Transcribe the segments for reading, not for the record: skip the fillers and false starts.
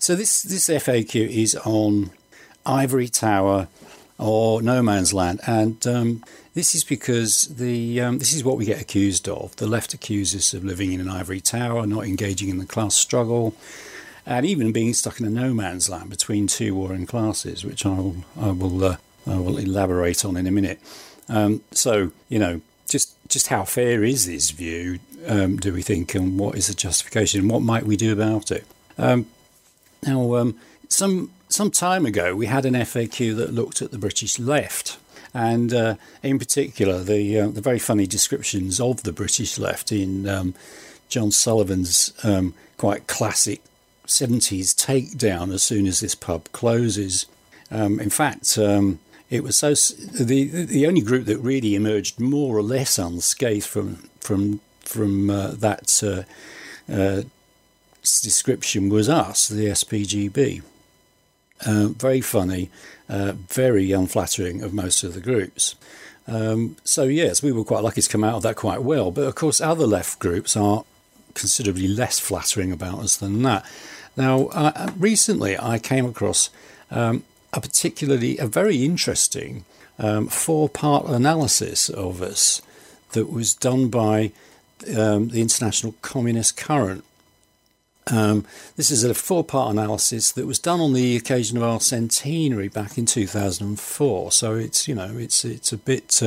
So this FAQ is on ivory tower or no man's land, and this is because this is what we get accused of. The left accuses us of living in an ivory tower, not engaging in the class struggle, and even being stuck in a no man's land between two warring classes, which I will elaborate on in a minute. So, just how fair is this view, do we think, and what is the justification, and what might we do about it? Now, some time ago, we had an FAQ that looked at the British left, and in particular, the very funny descriptions of the British left in John Sullivan's quite classic 70s takedown as soon as this pub closes. In fact, it was the only group that really emerged more or less unscathed from that description was us, the SPGB. Very funny, very unflattering of most of the groups. So yes, we were quite lucky to come out of that quite well. But of course, other left groups are considerably less flattering about us than that. Now, recently I came across a very interesting 4-part analysis of us that was done by the International Communist Current. This is a 4-part analysis that was done on the occasion of our centenary back in 2004. So it's a bit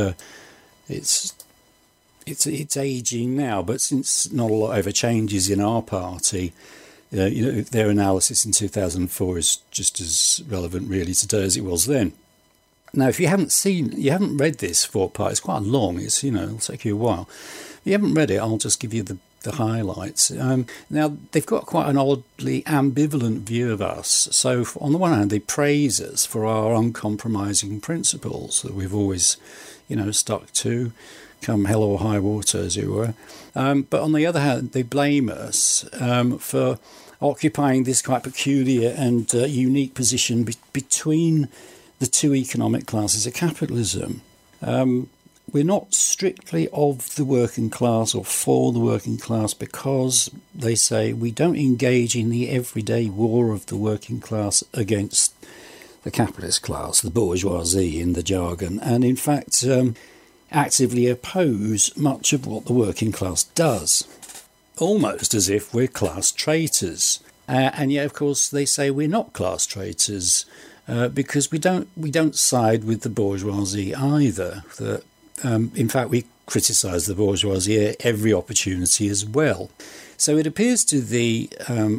it's aging now, but since not a lot ever changes in our party, their analysis in 2004 is just as relevant really today as it was then. Now, if you haven't read this 4-part, it's quite long. It'll take you a while. If you haven't read it, I'll just give you the highlights. Now, they've got quite an oddly ambivalent view of us. So, on the one hand, they praise us for our uncompromising principles that we've always, stuck to, come hell or high water, as it were. But on the other hand, they blame us for occupying this quite peculiar and unique position between the two economic classes of capitalism. We're not strictly of the working class or for the working class because, they say, we don't engage in the everyday war of the working class against the capitalist class, the bourgeoisie in the jargon, and in fact actively oppose much of what the working class does, almost as if we're class traitors. And yet, of course, they say we're not class traitors because we don't side with the bourgeoisie either. In fact, we criticise the bourgeoisie at every opportunity as well. So it appears to the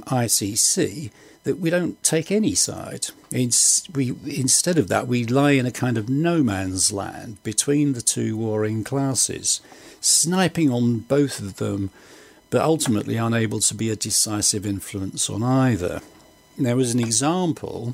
ICC that we don't take any side. Instead of that, we lie in a kind of no man's land between the two warring classes, sniping on both of them, but ultimately unable to be a decisive influence on either. There was an example,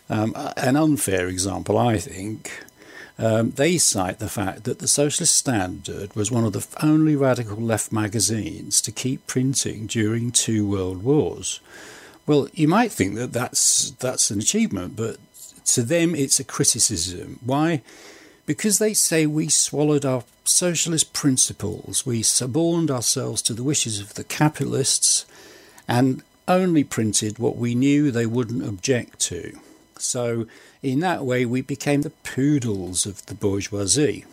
an unfair example, I think. They cite the fact that the Socialist Standard was one of the only radical left magazines to keep printing during 2 world wars. Well, you might think that that's an achievement, but to them it's a criticism. Why? Because they say we swallowed our socialist principles, we suborned ourselves to the wishes of the capitalists and only printed what we knew they wouldn't object to. So in that way we became the poodles of the bourgeoisie.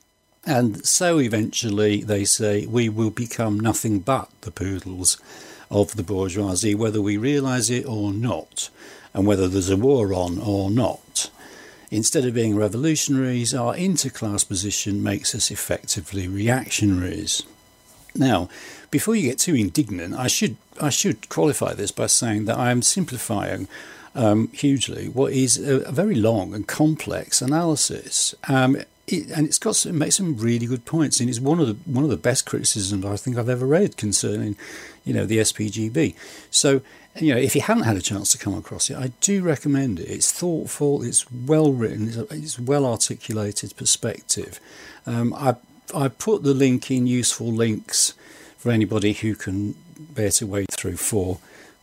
And so eventually, they say, we will become nothing but the poodles of the bourgeoisie, whether we realise it or not, and whether there's a war on or not. Instead of being revolutionaries, our interclass position makes us effectively reactionaries. Now, before you get too indignant, I should qualify this by saying that I am simplifying hugely what is a very long and complex analysis. It makes some really good points, and it's one of the best criticisms I think I've ever read concerning, the SPGB. So, if you haven't had a chance to come across it, I do recommend it. It's thoughtful, it's well written, it's well articulated perspective. I put the link in useful links for anybody who can bear to wade through four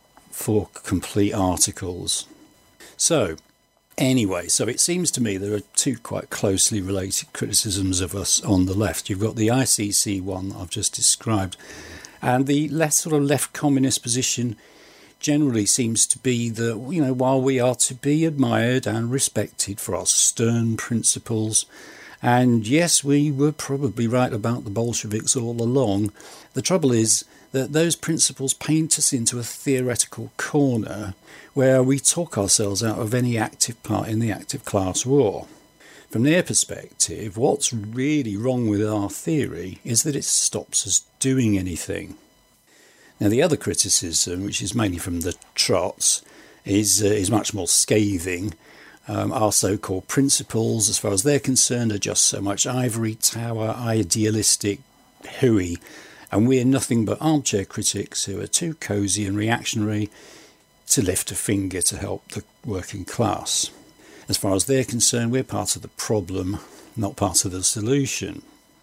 complete articles. So, anyway, so it seems to me there are two quite closely related criticisms of us on the left. You've got the ICC one I've just described, and the left communist position generally seems to be that, while we are to be admired and respected for our stern principles, and yes, we were probably right about the Bolsheviks all along, the trouble is that those principles paint us into a theoretical corner where we talk ourselves out of any active part in the active class war. From their perspective, what's really wrong with our theory is that it stops us doing anything. Now, the other criticism, which is mainly from the Trots, is much more scathing. Our so-called principles, as far as they're concerned, are just so much ivory tower, idealistic hooey, and we're nothing but armchair critics who are too cosy and reactionary to lift a finger to help the working class. As far as they're concerned, we're part of the problem, not part of the solution.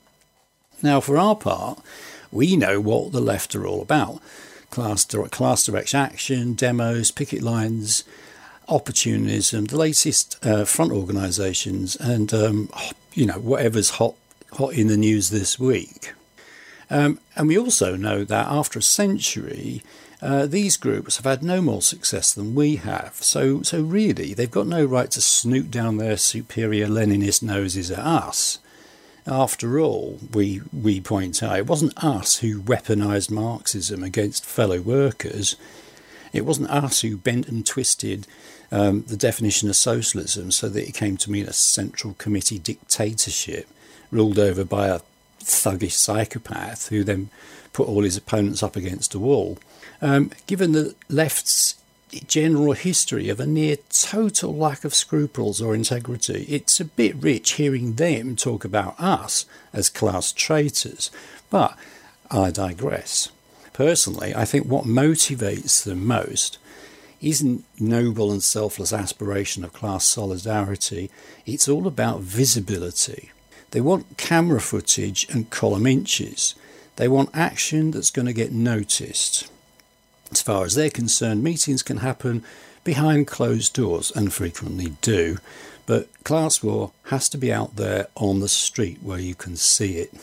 Now, for our part, we know what the left are all about. Class direct action, demos, picket lines, opportunism, the latest front organisations, and whatever's hot in the news this week. And we also know that after a century, these groups have had no more success than we have. So really, they've got no right to snoot down their superior Leninist noses at us. After all, we point out, it wasn't us who weaponised Marxism against fellow workers. It wasn't us who bent and twisted the definition of socialism so that it came to mean a central committee dictatorship ruled over by a thuggish psychopath who then put all his opponents up against a wall. Given the left's general history of a near total lack of scruples or integrity, it's a bit rich hearing them talk about us as class traitors. But I digress. Personally, I think what motivates them most isn't noble and selfless aspiration of class solidarity. It's all about visibility. They want camera footage and column inches. They want action that's going to get noticed. As far as they're concerned, meetings can happen behind closed doors, and frequently do, but class war has to be out there on the street where you can see it.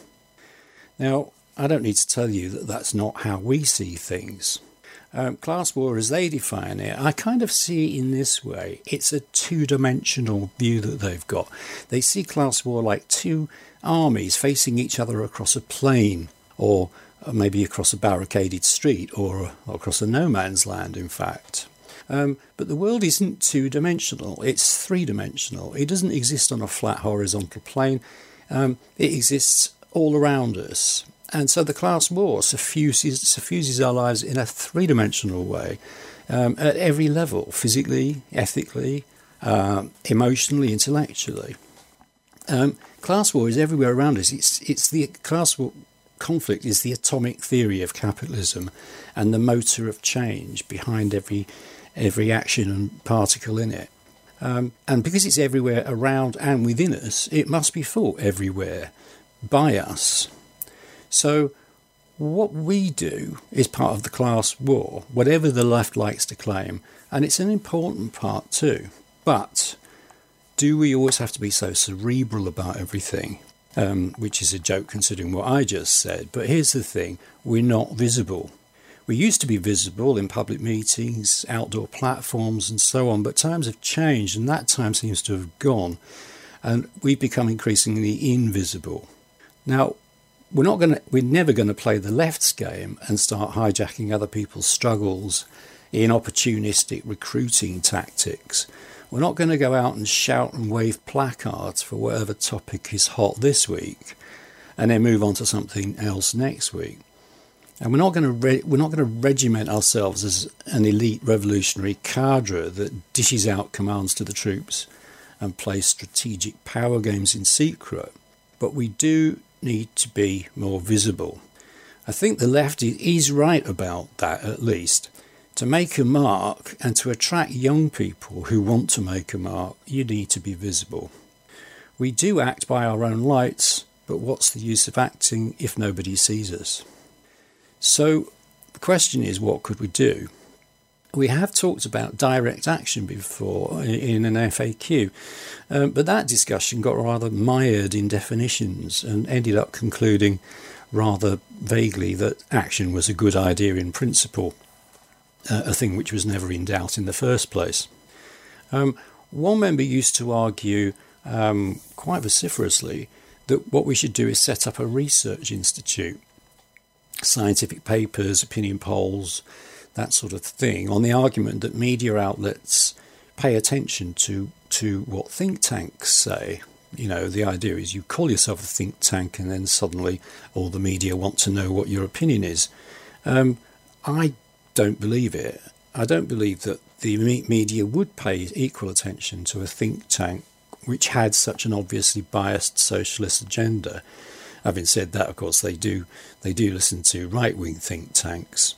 Now, I don't need to tell you that that's not how we see things. Class war, as they define it, I kind of see it in this way. It's a two-dimensional view that they've got. They see class war like two armies facing each other across a plain, or maybe across a barricaded street, or across a no man's land, in fact. But the world isn't two-dimensional, it's three-dimensional. It doesn't exist on a flat horizontal plane. It exists all around us. And so the class war suffuses our lives in a three-dimensional way, at every level, physically, ethically, emotionally, intellectually. Class war is everywhere around us. It's the class war conflict is the atomic theory of capitalism and the motor of change behind every action and particle in it. And because it's everywhere around and within us, it must be fought everywhere by us. So what we do is part of the class war, whatever the left likes to claim, and it's an important part too. But do we always have to be so cerebral about everything? Which is a joke considering what I just said. But here's the thing, we're not visible. We used to be visible in public meetings, outdoor platforms and so on, but times have changed and that time seems to have gone, and we've become increasingly invisible. Now, we're never going to play the left's game and start hijacking other people's struggles in opportunistic recruiting tactics. We're not going to go out and shout and wave placards for whatever topic is hot this week and then move on to something else next week. And we're not going to regiment ourselves as an elite revolutionary cadre that dishes out commands to the troops and plays strategic power games in secret. But we do need to be more visible. I think the left is right about that, at least. To make a mark and to attract young people who want to make a mark, you need to be visible. We do act by our own lights, but what's the use of acting if nobody sees us? So the question is, what could we do? We have talked about direct action before in an FAQ, but that discussion got rather mired in definitions and ended up concluding rather vaguely that action was a good idea in principle. a thing which was never in doubt in the first place. One member used to argue quite vociferously that what we should do is set up a research institute, scientific papers, opinion polls, that sort of thing, on the argument that media outlets pay attention to what think tanks say. You know, the idea is you call yourself a think tank and then suddenly all the media want to know what your opinion is. I don't believe it. I don't believe that the media would pay equal attention to a think tank which had such an obviously biased socialist agenda. Having said that, of course, they do listen to right-wing think tanks.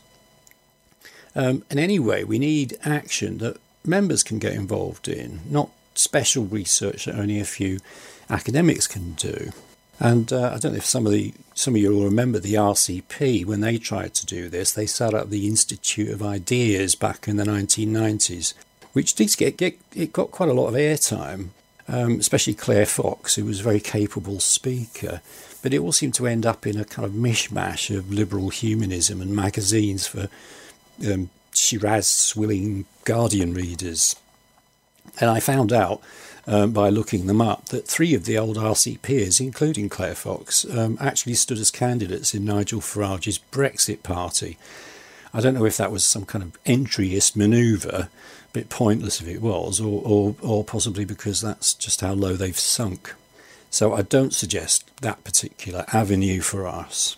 And anyway, we need action that members can get involved in, not special research that only a few academics can do. And I don't know if some of you will remember the RCP. When they tried to do this, they set up the Institute of Ideas back in the 1990s, which did it got quite a lot of airtime, especially Claire Fox, who was a very capable speaker. But it all seemed to end up in a kind of mishmash of liberal humanism and magazines for Shiraz-swilling Guardian readers. And I found out by looking them up that 3 of the old RCPers, including Claire Fox, actually stood as candidates in Nigel Farage's Brexit party. I don't know if that was some kind of entryist manoeuvre, a bit pointless if it was, or possibly because that's just how low they've sunk. So I don't suggest that particular avenue for us.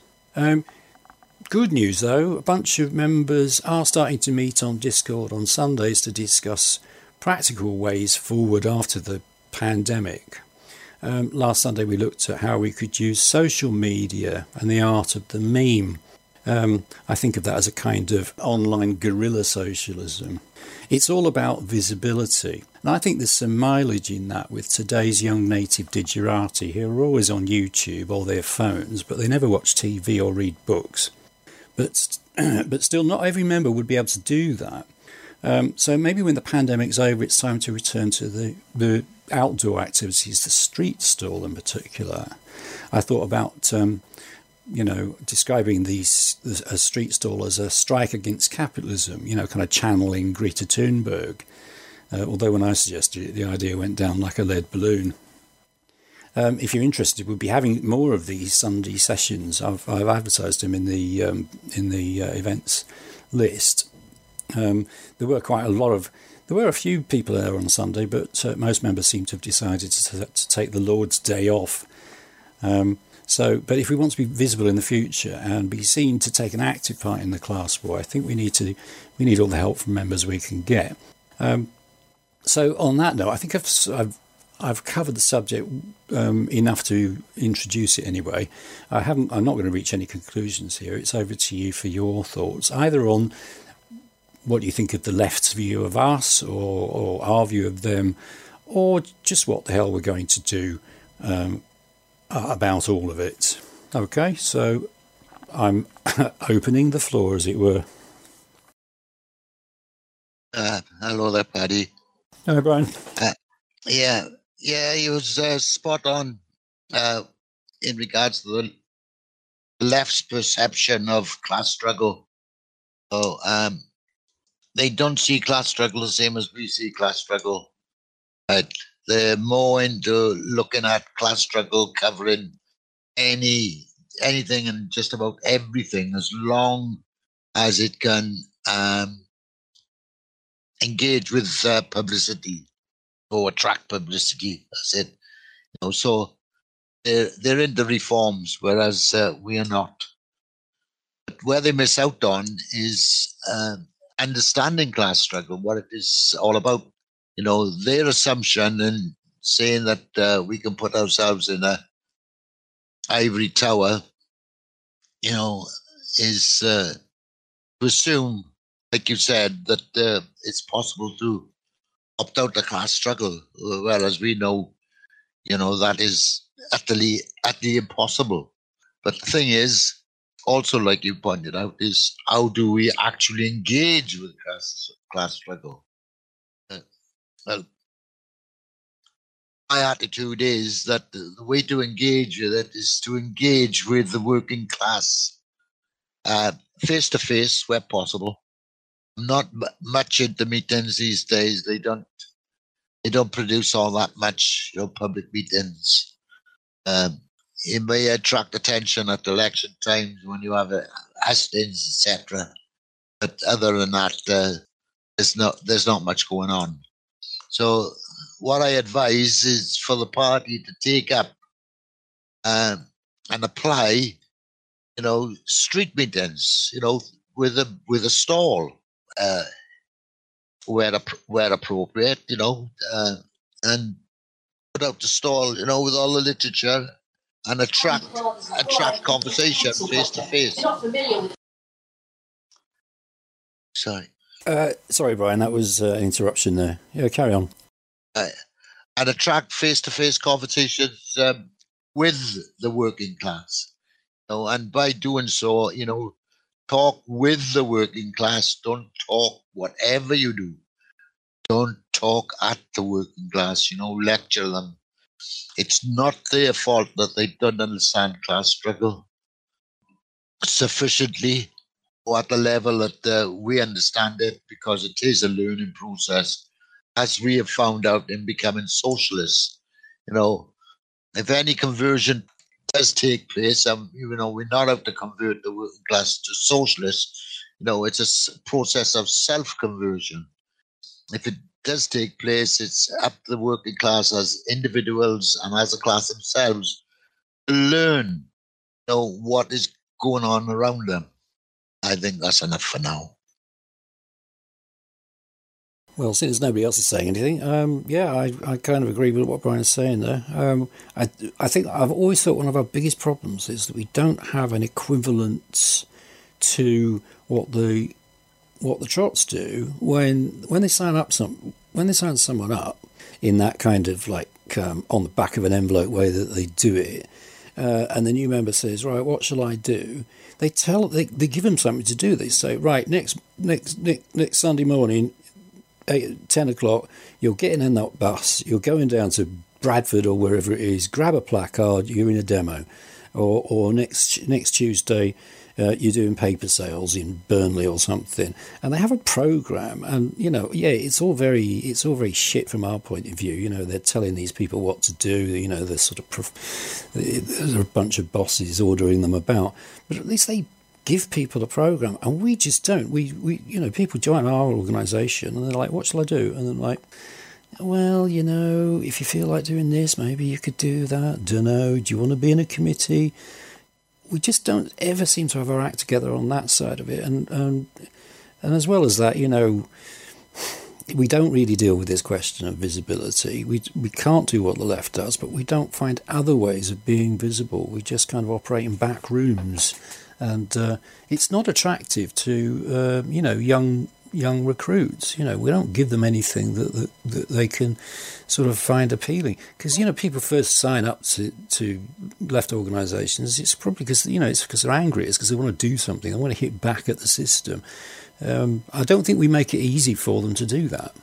Good news, though, a bunch of members are starting to meet on Discord on Sundays to discuss practical ways forward after the pandemic. Last Sunday we looked at how we could use social media and the art of the meme. I think of that as a kind of online guerrilla socialism. It's all about visibility. And I think there's some mileage in that with today's young native digerati who are always on YouTube or their phones, but they never watch TV or read books. But still, not every member would be able to do that. So maybe when the pandemic's over, it's time to return to the outdoor activities, the street stall in particular. I thought about, describing a street stall as a strike against capitalism, kind of channeling Greta Thunberg. Although when I suggested it, the idea went down like a lead balloon. If you're interested, we'll be having more of these Sunday sessions. I've advertised them in the events list. There were a few people there on Sunday, but most members seem to have decided to take the Lord's Day off. But if we want to be visible in the future and be seen to take an active part in the class war, I think we need all the help from members we can get. So on that note, I think I've covered the subject enough to introduce it anyway. I'm not going to reach any conclusions here. It's over to you for your thoughts, either on what you think of the left's view of us or our view of them, or just what the hell we're going to do about all of it. Okay, so I'm opening the floor, as it were. Hello there, Paddy. Hello, Brian. Yeah, he was spot on in regards to the left's perception of class struggle. So they don't see class struggle the same as we see class struggle. They're more into looking at class struggle covering anything and just about everything, as long as it can engage with publicity or attract publicity. That's it. So they're into reforms, whereas we are not. But where they miss out on is understanding class struggle, what it is all about. Their assumption in saying that we can put ourselves in a ivory tower, is to assume, like you said, that it's possible to opt out the class struggle, whereas we know, that is utterly impossible. But the thing is, also, like you pointed out, is how do we actually engage with class struggle? Well, my attitude is that the way to engage with it is to engage with the working class face to face where possible. not much into meetings these days. They don't produce all that much, public meetings. It may attract attention at election times when you have hustings, etc. But other than that, there's not much going on. So what I advise is for the party to take up and apply, street meetings, with a stall, where appropriate, and put out the stall, with all the literature and attract conversation face to face. Sorry, Brian, that was an interruption there. Yeah, carry on. And attract face-to-face conversations with the working class. And by doing so, talk with the working class. Don't talk whatever you do. Don't talk at the working class, lecture them. It's not their fault that they don't understand class struggle sufficiently or at the level that we understand it, because it is a learning process, as we have found out in becoming socialists. If any conversion does take place, we're not out to convert the working class to socialists. It's a process of self-conversion. If it does take place, it's up to the working class as individuals and as a class themselves to learn, what is going on around them. I think that's enough for now. Well, since nobody else is saying anything, I kind of agree with what Brian is saying there. I think I've always thought one of our biggest problems is that we don't have an equivalent to what the Trots do when they sign someone up in that kind of on the back of an envelope way that they do it, and the new member says, right, what shall I do? They give them something to do. They say, right, next Sunday morning, 10 o'clock, you're getting in that bus, you're going down to Bradford or wherever it is, grab a placard, you're in a demo. Or next Tuesday, you're doing paper sales in Burnley or something. And they have a programme, and, it's all very shit from our point of view. They're telling these people what to do, they're sort of, there's a bunch of bosses ordering them about. But at least they give people a program, and we just don't. We people join our organisation and they're like, what shall I do? And they're like, well, if you feel like doing this, maybe you could do that. Dunno, do you want to be in a committee? We just don't ever seem to have our act together on that side of it. And as well as that, we don't really deal with this question of visibility. We can't do what the left does, but we don't find other ways of being visible. We just kind of operate in back rooms. And it's not attractive to young recruits. We don't give them anything that they can sort of find appealing. Because people first sign up to left organisations. It's probably because it's because they're angry. It's because they want to do something. They want to hit back at the system. I don't think we make it easy for them to do that.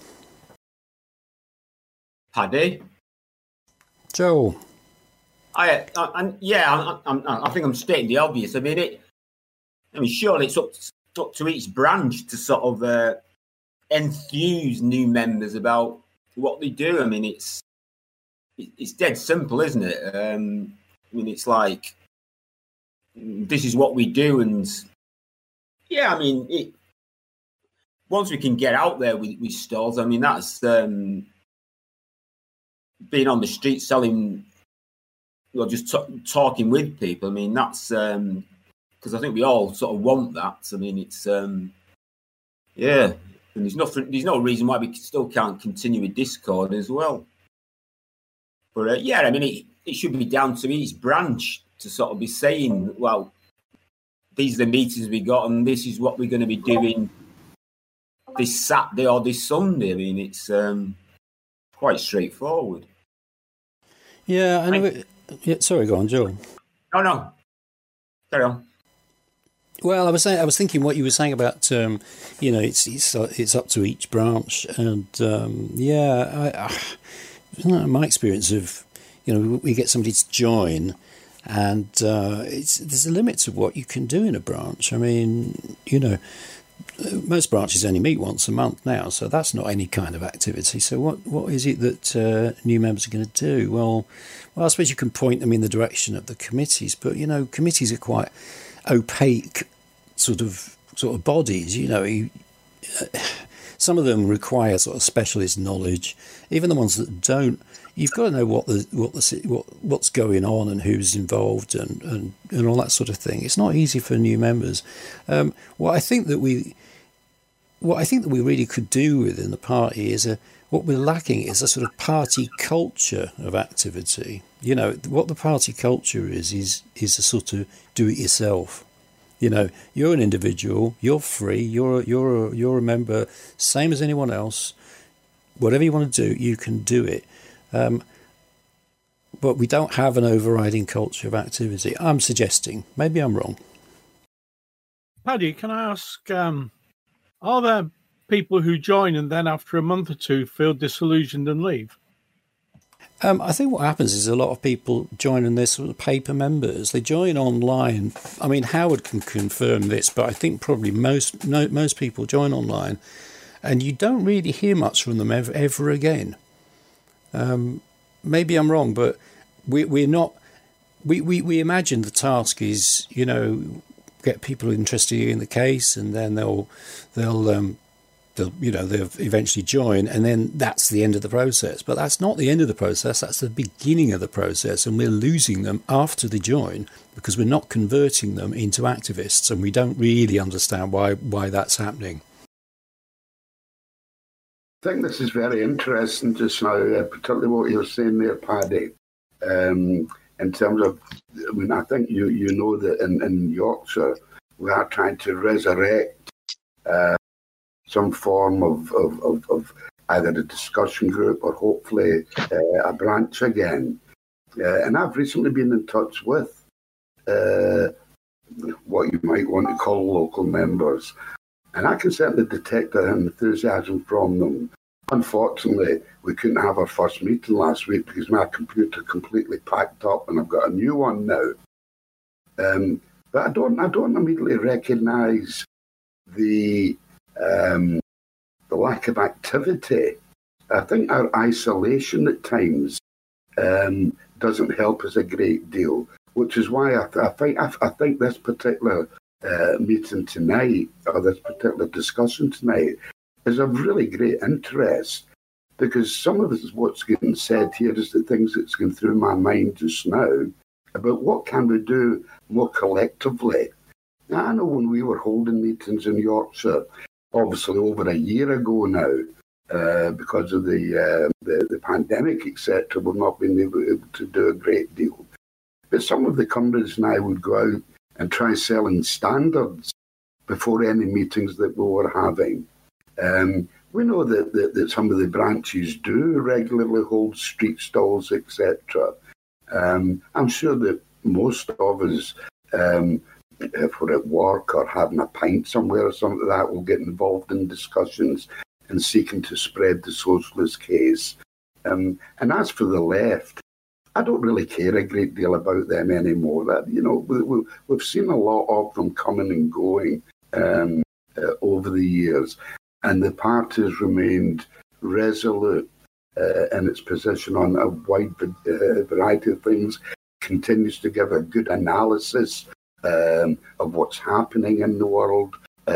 Paddy, Joel. I think I'm stating the obvious. Surely it's up to each branch to sort of enthuse new members about what they do. It's dead simple, isn't it? It's like, this is what we do, and once we can get out there with stalls, that's being on the street selling, just talking with people. That's because I think we all sort of want that. It's and there's no reason why we still can't continue with Discord as well. But it should be down to each branch to sort of be saying, well, these are the meetings we got, and this is what we're going to be doing this Saturday or this Sunday. It's quite straightforward. Yeah, I know. Sorry, go on, Joel. No, carry on. Well, I was thinking what you were saying about, it's up to each branch, and my experience of, we get somebody to join, and there's a limit to what you can do in a branch. most branches only meet once a month now, so that's not any kind of activity. So what is it that new members are going to do? Well, I suppose you can point them in the direction of the committees, but committees are quite opaque sort of bodies. Some of them require sort of specialist knowledge. Even the ones that don't, you've got to know what's going on and who's involved and all that sort of thing. It's not easy for new members. What I think that we really could do within the party is what we're lacking is a sort of party culture of activity. What the party culture is a sort of do it yourself. You're an individual, you're free, you're a member, same as anyone else. Whatever you want to do, you can do it. But we don't have an overriding culture of activity. I'm suggesting, maybe I'm wrong. Paddy, can I ask, are there people who join and then after a month or two feel disillusioned and leave? I think what happens is a lot of people join and they're sort of paper members. They join online. I mean, Howard can confirm this, but I think probably most people join online and you don't really hear much from them ever again. Maybe I'm wrong, but we're not. We imagine the task is, get people interested in the case, and then they'll eventually join, and then that's the end of the process. But that's not the end of the process. That's the beginning of the process, and we're losing them after they join because we're not converting them into activists, and we don't really understand why that's happening. I think this is very interesting just now, particularly what you're saying there, Paddy. In terms of, I think you know that in Yorkshire we are trying to resurrect some form of either a discussion group or hopefully a branch again. And I've recently been in touch with what you might want to call local members. And I can certainly detect that enthusiasm from them. Unfortunately, we couldn't have our first meeting last week because my computer completely packed up and I've got a new one now. But I don't immediately recognise the lack of activity. I think our isolation at times doesn't help us a great deal, which is why I think this particular meeting tonight, or this particular discussion tonight, is of really great interest, because some of what's getting said here is the things that's going through my mind just now about what can we do more collectively. Now, I know when we were holding meetings in Yorkshire, obviously over a year ago now, because of the pandemic, etc., we've not been able to do a great deal. But some of the companies now would go out and try selling standards before any meetings that we were having. We know that some of the branches do regularly hold street stalls, etc. I'm sure that most of us, if we're at work or having a pint somewhere or something like that, will get involved in discussions and seeking to spread the socialist case. And as for the left, I don't really care a great deal about them anymore. That we've seen a lot of them coming and going over the years. And the party has remained resolute in its position on a wide variety of things, continues to give a good analysis of what's happening in the world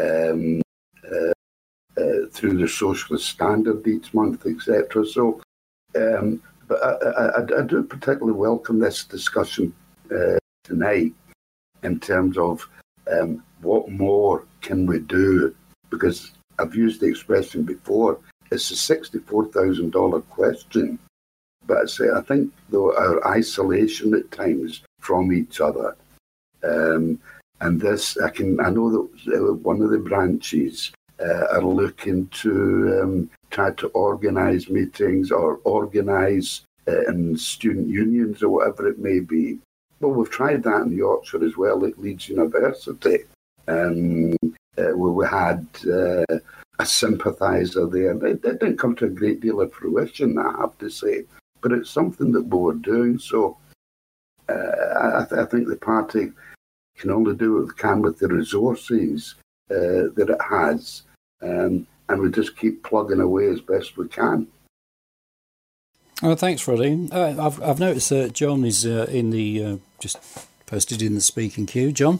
through the Socialist Standard each month, etc. So, but I do particularly welcome this discussion tonight in terms of what more can we do, because I've used the expression before, it's a $64,000 question. But I think, though, our isolation at times from each other, and this, I know that one of the branches are looking to try to organise meetings or organise in student unions or whatever it may be. Well, we've tried that in Yorkshire as well at Leeds University. Where we had a sympathiser there. It didn't come to a great deal of fruition, I have to say, but it's something that we were doing. So I think the party can only do what it can with the resources that it has, and we just keep plugging away as best we can. Oh, thanks, Roddy. I've noticed that John is in the just posted in the speaking queue. John,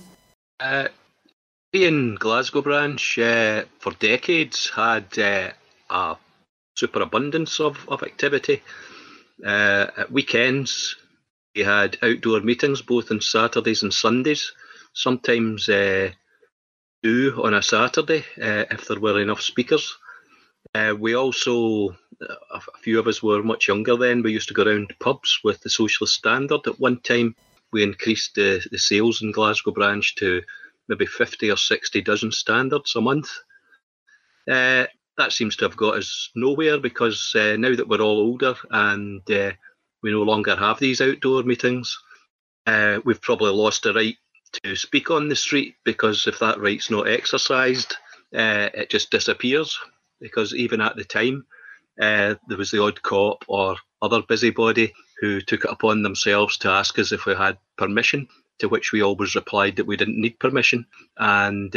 we in Glasgow branch for decades had a superabundance of activity. At weekends, we had outdoor meetings both on Saturdays and Sundays. Sometimes 2 on a Saturday if there were enough speakers. We also, a few of us were much younger then, we used to go around pubs with the Socialist Standard. At one time, we increased the sales in Glasgow branch to maybe 50 or 60 dozen standards a month. That seems to have got us nowhere because now that we're all older and we no longer have these outdoor meetings, we've probably lost the right to speak on the street, because if that right's not exercised, it just disappears. Because even at the time, there was the odd cop or other busybody who took it upon themselves to ask us if we had permission, to which we always replied that we didn't need permission. And,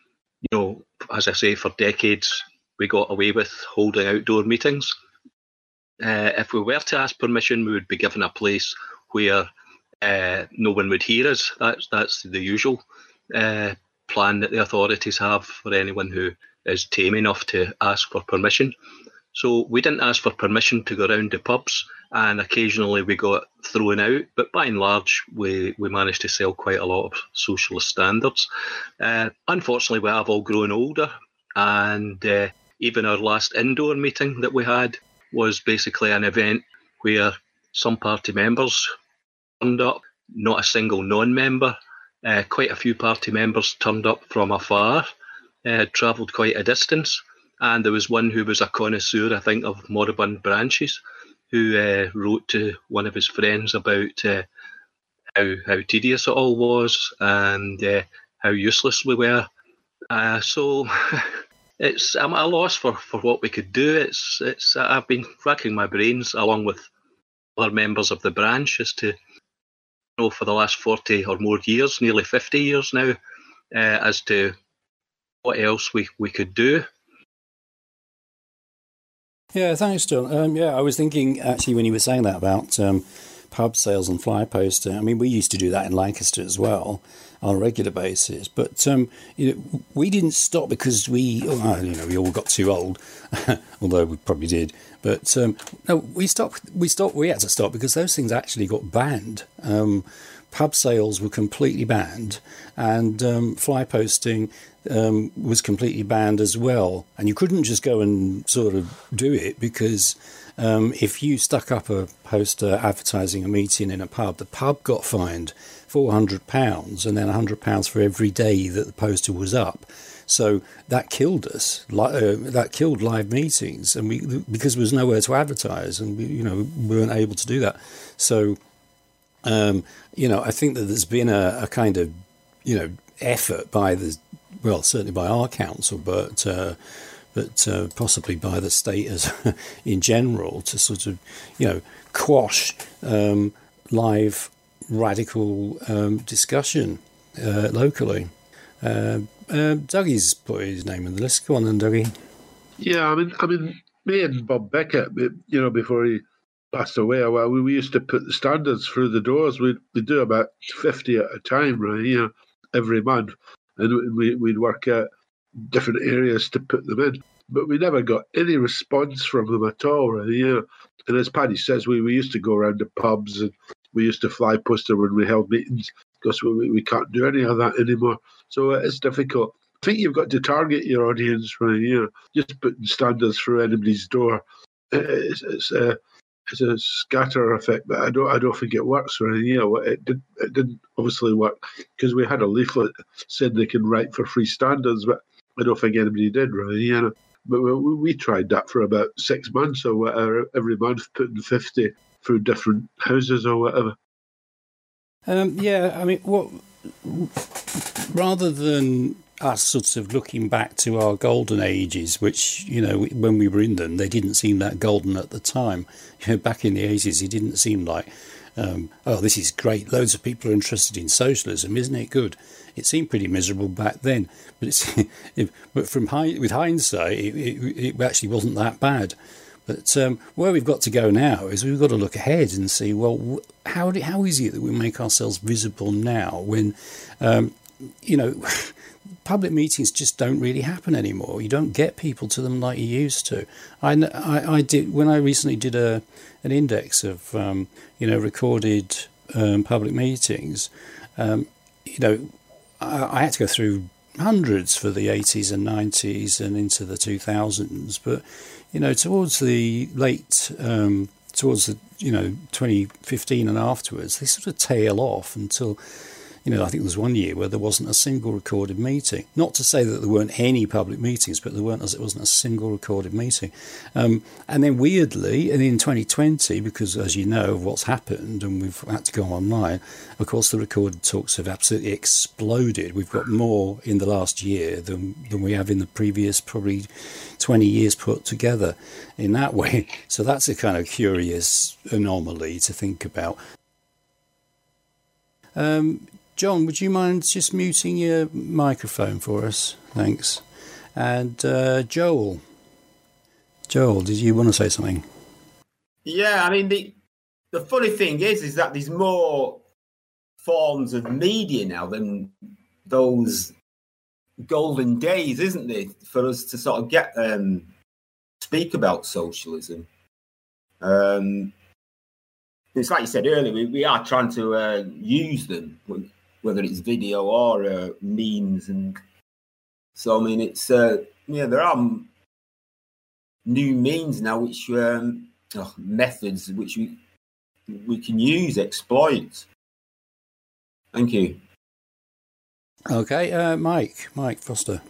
as I say, for decades, we got away with holding outdoor meetings. If we were to ask permission, we would be given a place where no one would hear us. That's the usual plan that the authorities have for anyone who is tame enough to ask for permission. So we didn't ask for permission to go around the pubs, and occasionally we got thrown out, but by and large we managed to sell quite a lot of Socialist Standards. Unfortunately, we have all grown older, and even our last indoor meeting that we had was basically an event where some party members turned up, not a single non-member. Quite a few party members turned up from afar, had travelled quite a distance, and there was one who was a connoisseur, I think, of moribund branches, who wrote to one of his friends about how tedious it all was and how useless we were. So it's I'm at a loss for what we could do. I've been racking my brains along with other members of the branch as to, for the last 40 or more years, nearly 50 years now, as to what else we could do. Yeah, thanks, John. I was thinking, actually, when you were saying that about pub sales and fly poster, I mean, we used to do that in Lancaster as well on a regular basis. But, we didn't stop because we all got too old, although we probably did. But, no, we had to stop because those things actually got banned. Pub sales were completely banned, and fly posting was completely banned as well. And you couldn't just go and sort of do it, because if you stuck up a poster advertising a meeting in a pub, the pub got fined £400 and then £100 for every day that the poster was up. So that killed us. That killed live meetings, and because there was nowhere to advertise, and we weren't able to do that. So I think that there's been a kind of effort by certainly by our council, but possibly by the state as in general, to sort of quash live radical discussion locally. Dougie's put his name in the list. Go on then, Dougie. Yeah, I mean, me and Bob Beckett, before he passed away, we used to put the standards through the doors. We'd do about 50 at a time, right? Every month, and we'd work out different areas to put them in. But we never got any response from them at all, really. And as Paddy says, we used to go around the pubs and we used to fly poster when we held meetings, because we can't do any of that anymore. So it's difficult. I think you've got to target your audience, right? Just putting standards through anybody's door. It's a scatter effect, but I don't think it works, really. It didn't obviously work because we had a leaflet said they can write for free standards, but I don't think anybody did, really. But we tried that for about 6 months or whatever, every month, putting 50 through different houses or whatever. Rather than us sort of looking back to our golden ages, which, when we were in them, they didn't seem that golden at the time. Back in the 80s, it didn't seem like this is great. Loads of people are interested in socialism, isn't it good? It seemed pretty miserable back then, but with hindsight, it actually wasn't that bad. But where we've got to go now is we've got to look ahead and see, well, how is it that we make ourselves visible now when, public meetings just don't really happen anymore. You don't get people to them like you used to. I did when I recently did an index of recorded public meetings. I had to go through hundreds for the 80s and 90s and into the 2000s, but towards the late towards the 2015 and afterwards, they sort of tail off until. I think there was one year where there wasn't a single recorded meeting. Not to say that there weren't any public meetings, but there wasn't a single recorded meeting. And then weirdly, and in 2020, because as you know of what's happened, and we've had to go online, of course the recorded talks have absolutely exploded. We've got more in the last year than we have in the previous probably 20 years put together in that way. So that's a kind of curious anomaly to think about. John, would you mind just muting your microphone for us? Thanks. And Joel, did you want to say something? Yeah, I mean, the funny thing is that there's more forms of media now than those golden days, isn't there, for us to sort of get speak about socialism. It's like you said earlier, we are trying to use them, whether it's video or memes. And so, I mean, it's, there are new means now, which methods which we can use, exploit. Thank you. Okay, Mike Foster.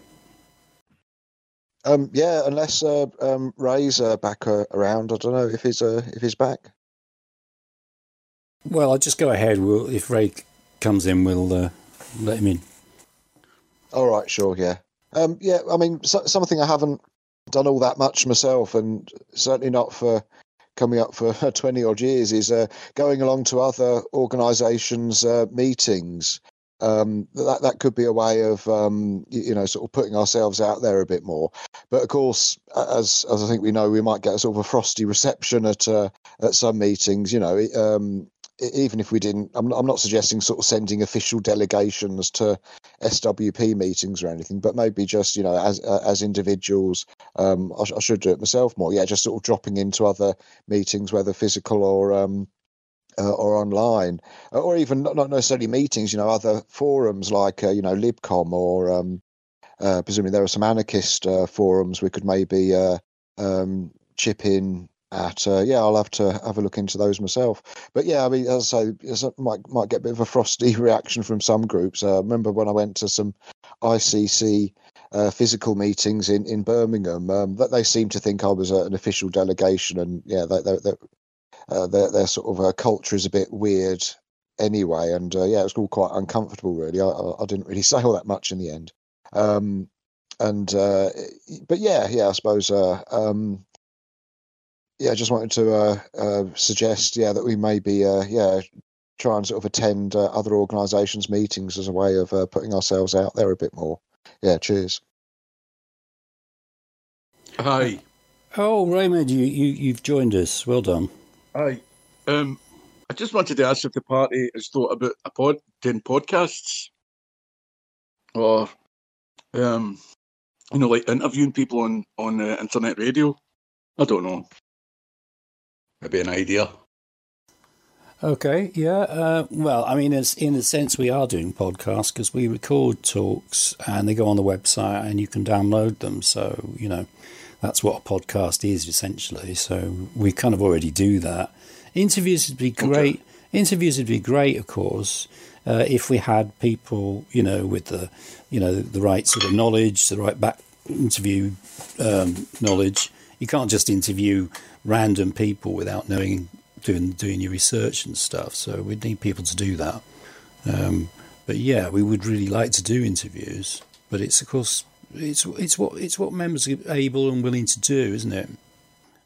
Unless Ray's back around, I don't know if he's back. Well, I'll just go ahead. If Ray comes in, we'll let him in. All right, sure, yeah. I mean, something I haven't done all that much myself, and certainly not for coming up for 20 odd years, is going along to other organisations' meetings. That could be a way of, sort of putting ourselves out there a bit more. But of course, as I think we know, we might get a sort of a frosty reception at some meetings. Even if we didn't, I'm not suggesting sort of sending official delegations to SWP meetings or anything, but maybe just, as individuals, I should do it myself more. Yeah, just sort of dropping into other meetings, whether physical or online, or even not necessarily meetings, other forums like, Libcom, or presumably there are some anarchist forums we could maybe chip in at. I'll have to have a look into those myself. But yeah, I mean, as I say, might get a bit of a frosty reaction from some groups. I remember when I went to some ICC physical meetings in Birmingham, that they seemed to think I was an official delegation, and yeah, their sort of culture is a bit weird anyway, and it was all quite uncomfortable really. I didn't really say all that much in the end, but I suppose I just wanted to suggest that we maybe try and sort of attend other organisations' meetings as a way of putting ourselves out there a bit more. Yeah, cheers. Hi. Oh, Raymond, you've joined us. Well done. Hi. I just wanted to ask if the party has thought about doing podcasts, or like interviewing people on internet radio. I don't know. Maybe an idea. Okay, yeah. Well, I mean, in a sense, we are doing podcasts because we record talks and they go on the website and you can download them. So, that's what a podcast is essentially. So we kind of already do that. Interviews would be great. Okay. Interviews would be great, of course, if we had people, with the right sort of knowledge, the right back interview knowledge. You can't just interview random people without doing your research and stuff. So we'd need people to do that. But yeah, we would really like to do interviews. But it's, of course, it's what members are able and willing to do, isn't it?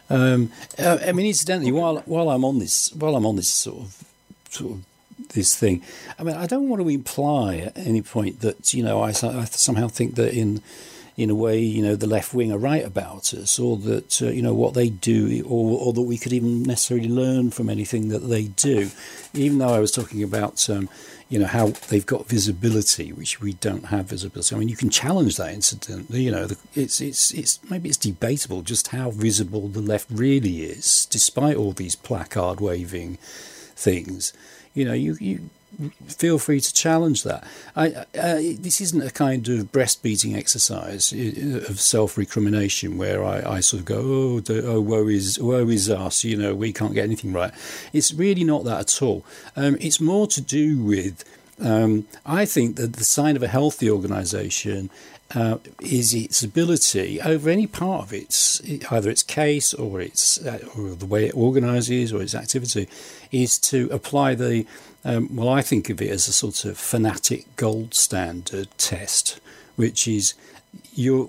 I mean, incidentally, while I'm on this sort of this thing, I mean, I don't want to imply at any point that I somehow think that in a way, the left wing are right about us, or that what they do, or that we could even necessarily learn from anything that they do. Even though I was talking about how they've got visibility, which we don't have visibility. I mean, you can challenge that incidentally. It's maybe it's debatable just how visible the left really is, despite all these placard waving things. You feel free to challenge that. This isn't a kind of breastbeating exercise of self-recrimination where I sort of go, woe is us, we can't get anything right. It's really not that at all. It's more to do with, I think that the sign of a healthy organisation is its ability over any part of either its case or or the way it organises or its activity, is to apply the I think of it as a sort of fanatic gold standard test, which is your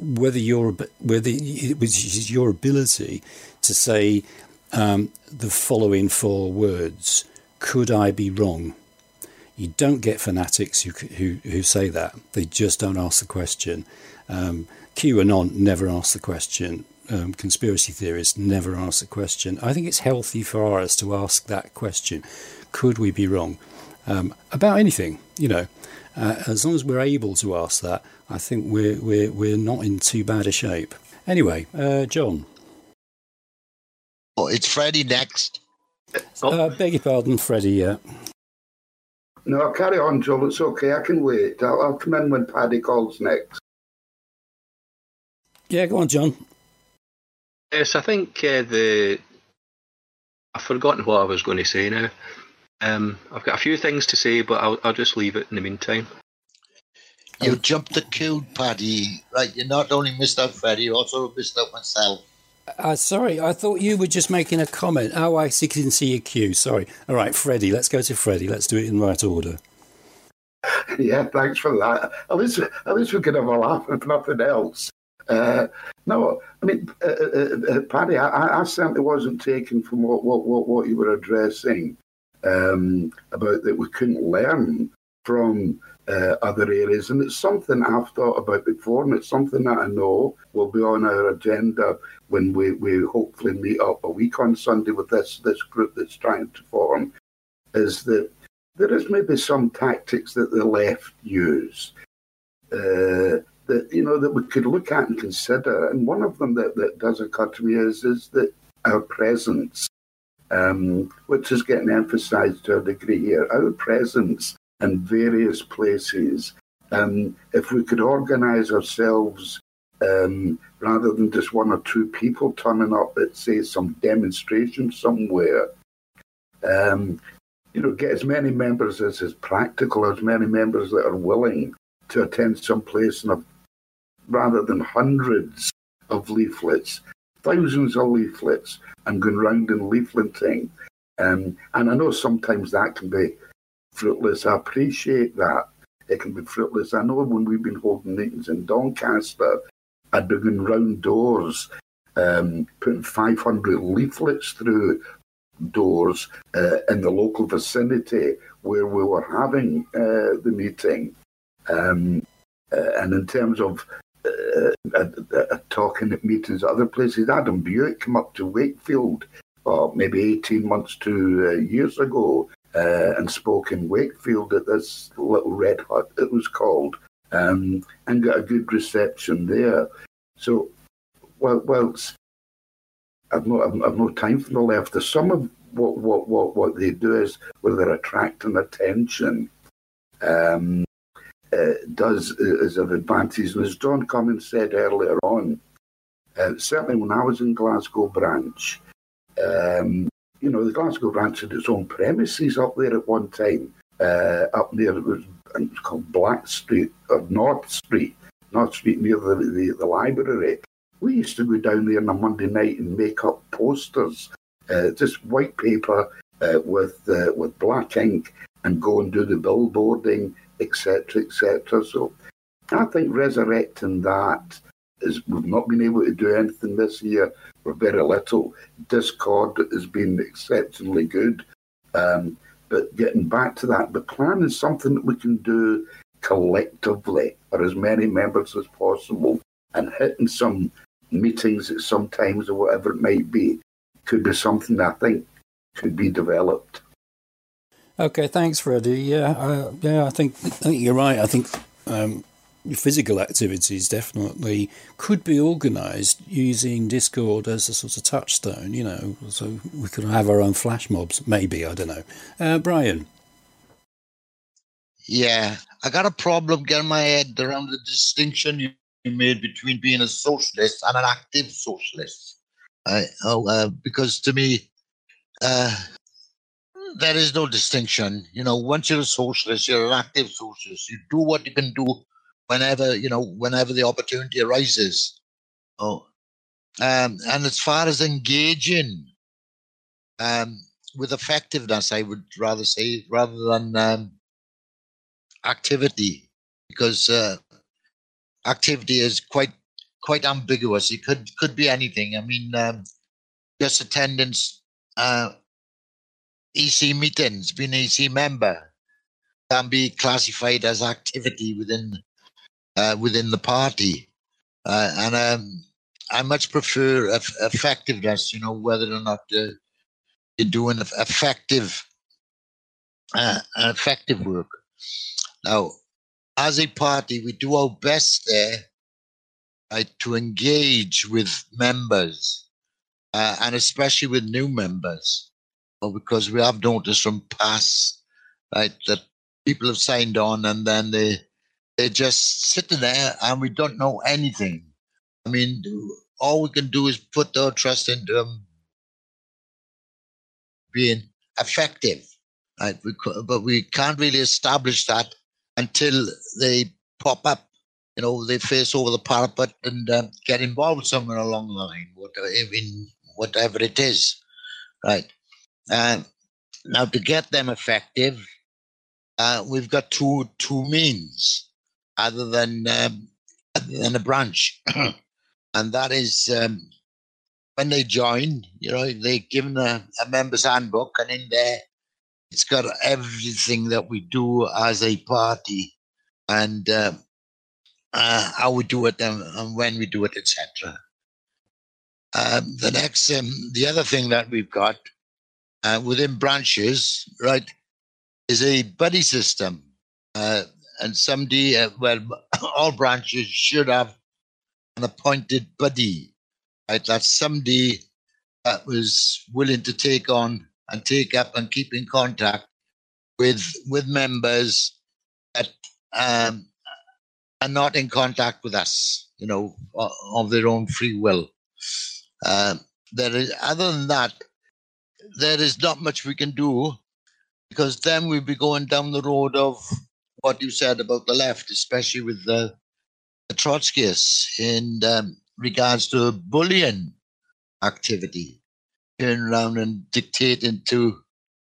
ability to say the following 4 words: could I be wrong? You don't get fanatics who say that. They just don't ask the question. QAnon never ask the question. Conspiracy theorists never ask the question. I think it's healthy for us to ask that question. Could we be wrong about anything? As long as we're able to ask that, I think we're not in too bad a shape. Anyway, John. Oh, it's Freddie next. Beg your pardon, Freddie. Yeah. No, I'll carry on, Joel. It's okay. I can wait. I'll come in when Paddy calls next. Yeah, go on, John. Yes, I think I've forgotten what I was going to say now. I've got a few things to say, but I'll just leave it in the meantime. You jumped the queue, Paddy. Right, you not only missed out Freddie, you also missed out myself. Sorry, I thought you were just making a comment. Oh, I didn't see your cue. Sorry. All right, Freddie, let's go to Freddie. Let's do it in the right order. Yeah, thanks for that. At least we could have a laugh, if nothing else. No, I mean, Paddy, I certainly wasn't taken from what you were addressing about that we couldn't learn from other areas. And it's something I've thought about before, and it's something that I know will be on our agenda when we hopefully meet up a week on Sunday with this group that's trying to form, is that there is maybe some tactics that the left use that we could look at and consider. And one of them that does occur to me is that our presence, which is getting emphasised to a degree here, our presence in various places, if we could organise ourselves rather than just 1 or 2 people turning up at, say, some demonstration somewhere, get as many members as is practical, as many members that are willing to attend some place, and rather than hundreds of leaflets, thousands of leaflets, and going round and leafleting. And I know sometimes that can be fruitless. I appreciate that. It can be fruitless. I know when we've been holding meetings in Doncaster, I'd been going round doors, putting 500 leaflets through doors in the local vicinity where we were having the meeting. And in terms of talking at meetings at other places, Adam Buick came up to Wakefield maybe 18 months to years ago and spoke in Wakefield at this little Red Hut, it was called, and got a good reception there. So, whilst I've no time for the left, some of what they do is where they're attracting attention. Is an advantage. And as John Cummins said earlier on, certainly when I was in Glasgow branch, the Glasgow branch had its own premises up there at one time. Up near, it was called Black Street, or North Street near the library. We used to go down there on a Monday night and make up posters, just white paper with black ink, and go and do the billboarding, etc., etc. So I think resurrecting that is we've not been able to do anything this year for very little. Discord has been exceptionally good. But getting back to that, the plan is something that we can do collectively for as many members as possible, and hitting some meetings at some times or whatever it might be could be something that I think could be developed. Okay, thanks, Freddie. I think you're right. I think physical activities definitely could be organised using Discord as a sort of touchstone, so we could have our own flash mobs, maybe, I don't know. Brian? Yeah, I got a problem getting my head around the distinction you made between being a socialist and an active socialist. Because to me, there is no distinction. Once you're a socialist, you're an active socialist. You do what you can do whenever the opportunity arises. And as far as engaging with effectiveness, I would rather say, rather than activity, because activity is quite ambiguous. It could be anything. I mean, just attendance EC meetings, being an EC member, can be classified as activity within the party, and I much prefer effectiveness. Whether or not you're doing effective work. Now, as a party, we do our best there, right, to engage with members, and especially with new members, because we have noticed from past, right, that people have signed on and then they're just sitting there and we don't know anything. I mean, all we can do is put our trust into them being effective, right? But we can't really establish that until they pop up, they face over the parapet and get involved somewhere along the line, whatever it is, right? Now, to get them effective, we've got two means other than a branch, and that is when they join. They're given a member's handbook, and in there it's got everything that we do as a party, and how we do it and when we do it, etc. The other thing that we've got within branches, right, is a buddy system. And somebody, all branches should have an appointed buddy, right? That's somebody that was willing to take on and take up and keep in contact with members that are not in contact with us, of their own free will. Other than that, there is not much we can do, because then we'd be going down the road of what you said about the left, especially with the Trotskyists in regards to bullying activity, turning around and dictating to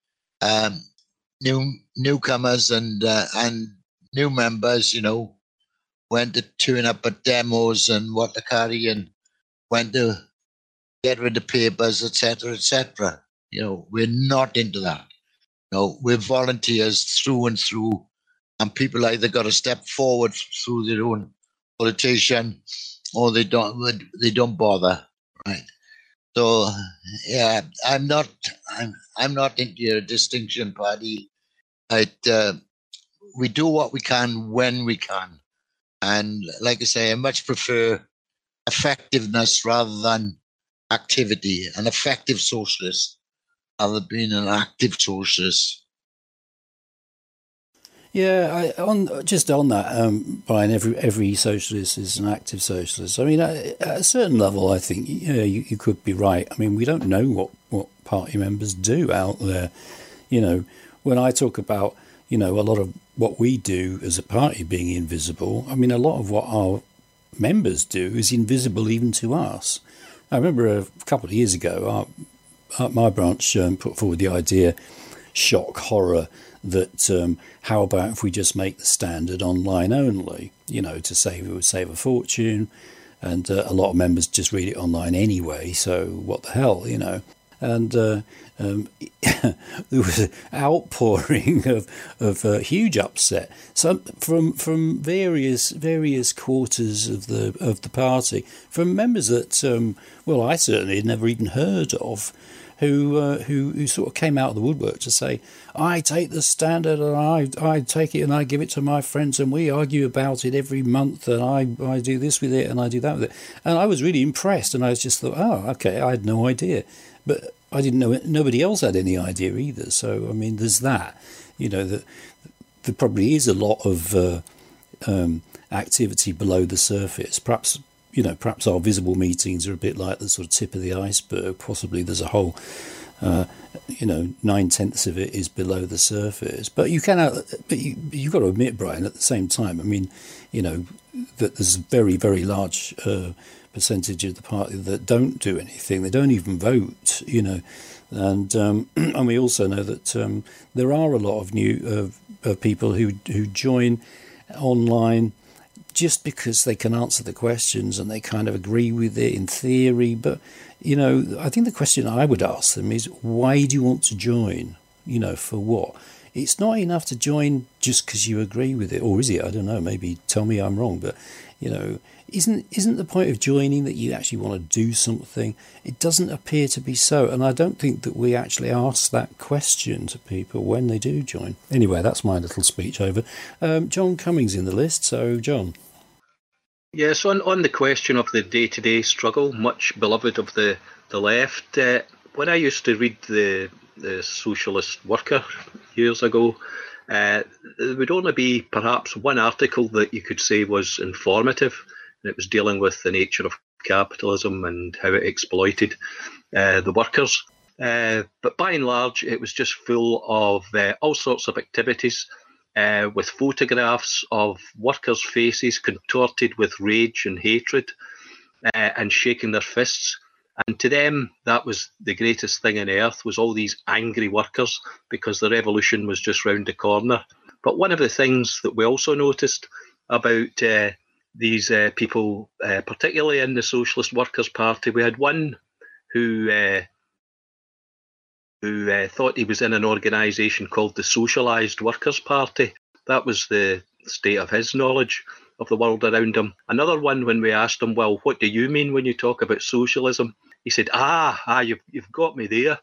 newcomers and new members, when to turn up at demos and what to carry and when to get rid of papers, etc., etc. We're not into that. We're volunteers through and through, and people either got to step forward through their own politician, or they don't bother, right? So yeah, I'm not into your distinction party. We do what we can when we can, and like I say, I much prefer effectiveness rather than activity. An effective socialist rather than being an active socialist. Yeah, on that, Brian, every socialist is an active socialist. I mean, at a certain level, I think you could be right. I mean, we don't know what party members do out there. When I talk about a lot of what we do as a party being invisible, I mean, a lot of what our members do is invisible even to us. I remember a couple of years ago, my branch put forward the idea, shock horror, that how about if we just make the standard online only, to save a fortune, and a lot of members just read it online anyway. So what the hell, you know? And there was an outpouring of huge upset. Some from various quarters of the party, from members that I certainly had never even heard of, who sort of came out of the woodwork to say, I take the Standard and I take it and I give it to my friends and we argue about it every month and I do this with it and I do that with it. And I was really impressed, and I just thought, oh, okay, I had no idea. But I didn't know it. Nobody else had any idea either. So, I mean, there's that. You know, that there probably is a lot of activity below the surface. Perhaps our visible meetings are a bit like the sort of tip of the iceberg. Possibly there's a whole, 9/10 of it is below the surface. But you've got to admit, Brian, at the same time, I mean, that there's a very, very large percentage of the party that don't do anything. They don't even vote, and we also know that there are a lot of new people who join online just because they can answer the questions and they kind of agree with it in theory. But I think the question I would ask them is, why do you want to join? For what? It's not enough to join just because you agree with it, or is it? I don't know. Maybe tell me I'm wrong, but isn't the point of joining that you actually want to do something? It doesn't appear to be so, and I don't think that we actually ask that question to people when they do join. Anyway, that's my little speech over. John Cummings in the list. So, John. Yes, on the question of the day-to-day struggle, much beloved of the left, when I used to read the Socialist Worker years ago, there would only be perhaps one article that you could say was informative, and it was dealing with the nature of capitalism and how it exploited the workers. But by and large, it was just full of all sorts of activities, with photographs of workers' faces contorted with rage and hatred, and shaking their fists. And to them, that was the greatest thing on earth, was all these angry workers, because the revolution was just round the corner. But one of the things that we also noticed about these people, particularly in the Socialist Workers' Party, we had one who thought he was in an organisation called the Socialised Workers' Party. That was the state of his knowledge of the world around him. Another one, when we asked him, well, what do you mean when you talk about socialism? He said, you've got me there.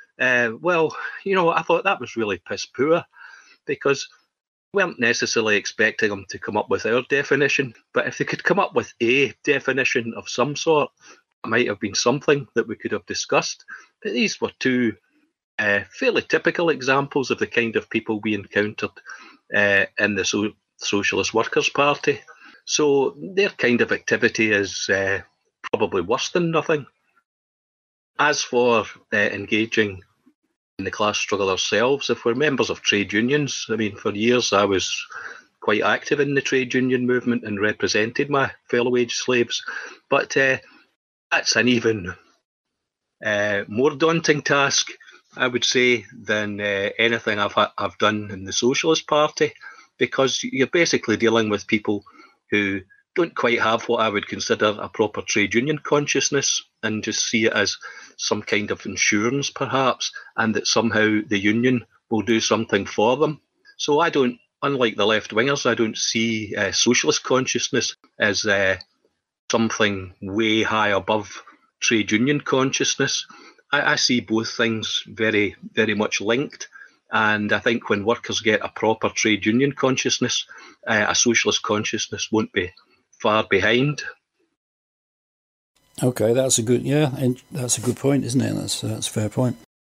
I thought that was really piss poor, because we weren't necessarily expecting them to come up with our definition, but if they could come up with a definition of some sort, it might have been something that we could have discussed. But these were two fairly typical examples of the kind of people we encountered in the Socialist Workers' Party. So their kind of activity is probably worse than nothing. As for engaging in the class struggle ourselves, if we're members of trade unions, I mean, for years I was quite active in the trade union movement and represented my fellow wage slaves. But that's an even more daunting task, I would say, than anything I've done in the Socialist Party, because you're basically dealing with people who don't quite have what I would consider a proper trade union consciousness, and just see it as some kind of insurance, perhaps, and that somehow the union will do something for them. So I don't, unlike the left-wingers, I don't see socialist consciousness as something way high above trade union consciousness. I see both things very, very much linked. And I think when workers get a proper trade union consciousness, a socialist consciousness won't be far behind. Okay, that's a good point, isn't it? That's a fair point.